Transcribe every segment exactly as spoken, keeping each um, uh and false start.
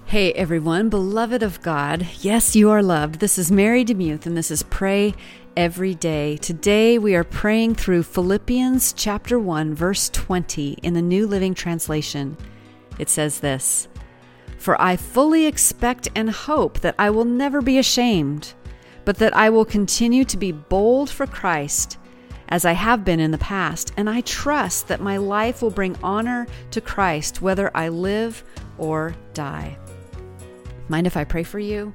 Hey everyone, beloved of God. Yes, you are loved. This is Mary DeMuth, and this is Pray Every Day. Today we are praying through Philippians chapter one, verse twenty in the New Living Translation. It says this, "For I fully expect and hope that I will never be ashamed, but that I will continue to be bold for Christ, as I have been in the past, and I trust that my life will bring honor to Christ, whether I live or die." Mind if I pray for you?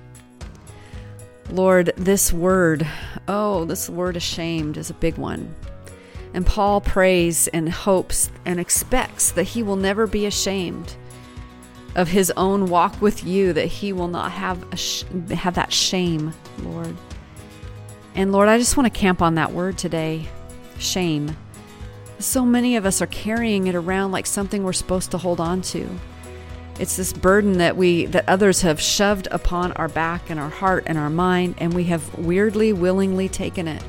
Lord, this word, oh, this word ashamed is a big one. And Paul prays and hopes and expects that he will never be ashamed of his own walk with you, that he will not have a sh- have that shame, Lord. And Lord, I just want to camp on that word today, shame. So many of us are carrying it around like something we're supposed to hold on to. It's this burden that we that others have shoved upon our back and our heart and our mind, and we have weirdly, willingly taken it.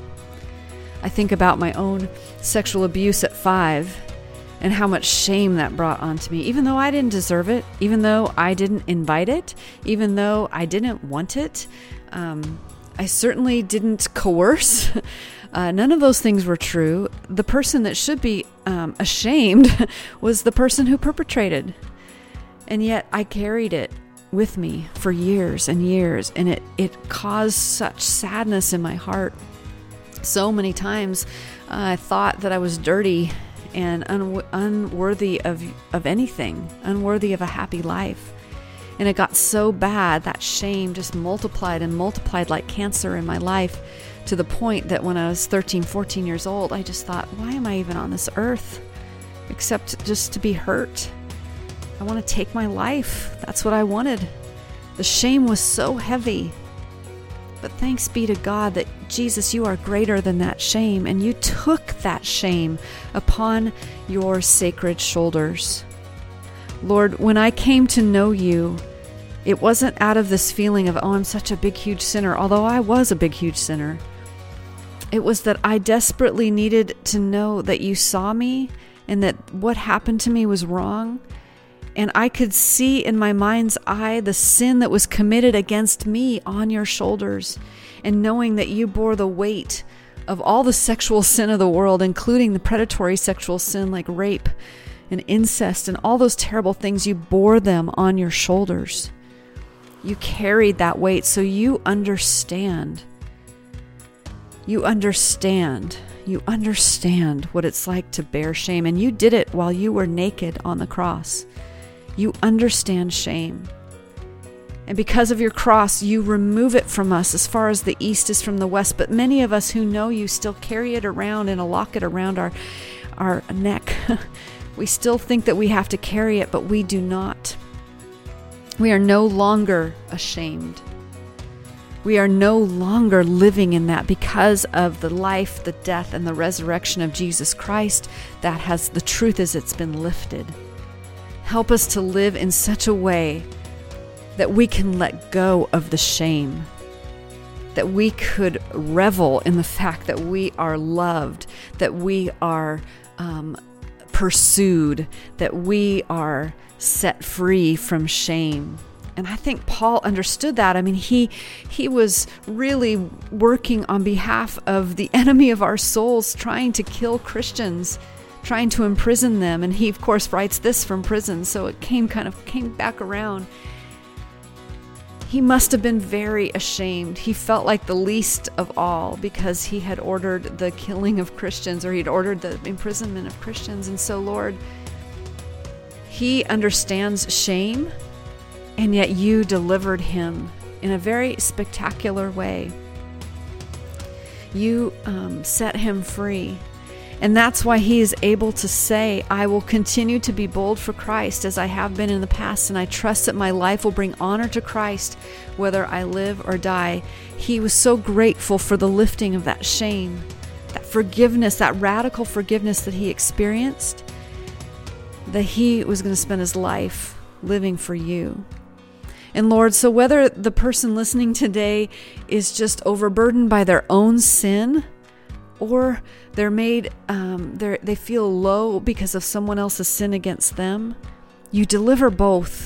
I think about my own sexual abuse at five and how much shame that brought onto me, even though I didn't deserve it, even though I didn't invite it, even though I didn't want it. Um, I certainly didn't coerce. Uh, none of those things were true. The person that should be um, ashamed was the person who perpetrated. And yet I carried it with me for years and years, and it, it caused such sadness in my heart. So many times uh, I thought that I was dirty and un- unworthy of, of anything, unworthy of a happy life. And it got so bad, that shame just multiplied and multiplied like cancer in my life, to the point that when I was thirteen, fourteen years old, I just thought, why am I even on this earth except just to be hurt? I want to take my life. That's what I wanted. The shame was so heavy. But thanks be to God that Jesus, you are greater than that shame, and you took that shame upon your sacred shoulders. Lord, when I came to know you, it wasn't out of this feeling of, oh, I'm such a big, huge sinner, although I was a big, huge sinner. It was that I desperately needed to know that you saw me and that what happened to me was wrong. And I could see in my mind's eye the sin that was committed against me on your shoulders. And knowing that you bore the weight of all the sexual sin of the world, including the predatory sexual sin like rape and incest and all those terrible things, you bore them on your shoulders. You carried that weight, so you understand. You understand. You understand what it's like to bear shame. And you did it while you were naked on the cross. You understand shame. And because of your cross, you remove it from us as far as the east is from the west. But many of us who know you still carry it around in a locket around our, our neck. We still think that we have to carry it, but we do not. We are no longer ashamed. We are no longer living in that because of the life, the death, and the resurrection of Jesus Christ. That has, the truth is, it's been lifted. Help us to live in such a way that we can let go of the shame, that we could revel in the fact that we are loved, that we are um, pursued, that we are set free from shame. And I think Paul understood that. I mean, he he was really working on behalf of the enemy of our souls, trying to kill Christians, trying to imprison them. And he, of course, writes this from prison, so it came kind of came back around. He must have been very ashamed. He felt like the least of all because he had ordered the killing of Christians, or he'd ordered the imprisonment of Christians. And so, Lord, he understands shame, and yet you delivered him in a very spectacular way. You um, set him free. And that's why he is able to say, I will continue to be bold for Christ as I have been in the past, and I trust that my life will bring honor to Christ whether I live or die. He was so grateful for the lifting of that shame, that forgiveness, that radical forgiveness that he experienced, that he was going to spend his life living for you. And Lord, so whether the person listening today is just overburdened by their own sin, or they're made, um, they they feel low because of someone else's sin against them, you deliver both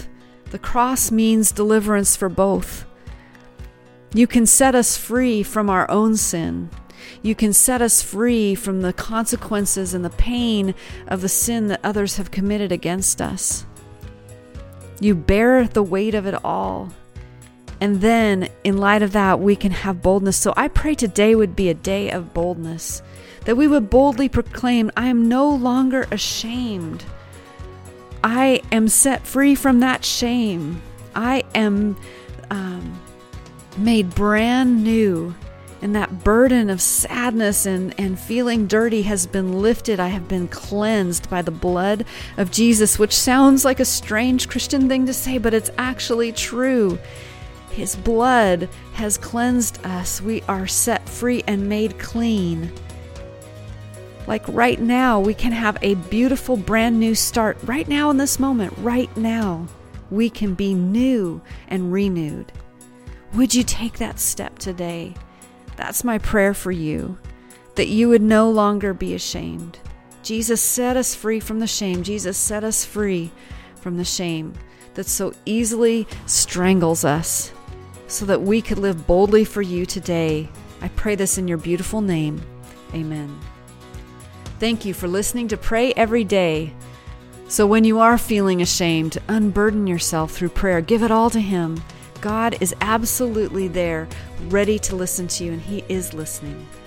The cross means deliverance for both. You can set us free from our own sin. You can set us free from the consequences and the pain of the sin that others have committed against us. You bear the weight of it all. And then, in light of that, we can have boldness. So I pray today would be a day of boldness, that we would boldly proclaim, I am no longer ashamed. I am set free from that shame. I am um, made brand new. And that burden of sadness and, and feeling dirty has been lifted. I have been cleansed by the blood of Jesus, which sounds like a strange Christian thing to say, but it's actually true. His blood has cleansed us. We are set free and made clean. Like right now, we can have a beautiful brand new start. Right now in this moment, right now, we can be new and renewed. Would you take that step today? That's my prayer for you, that you would no longer be ashamed. Jesus set us free from the shame. Jesus set us free from the shame that so easily strangles us, so that we could live boldly for you today. I pray this in your beautiful name. Amen. Thank you for listening to Pray Every Day. So when you are feeling ashamed, unburden yourself through prayer. Give it all to Him. God is absolutely there, ready to listen to you, and He is listening.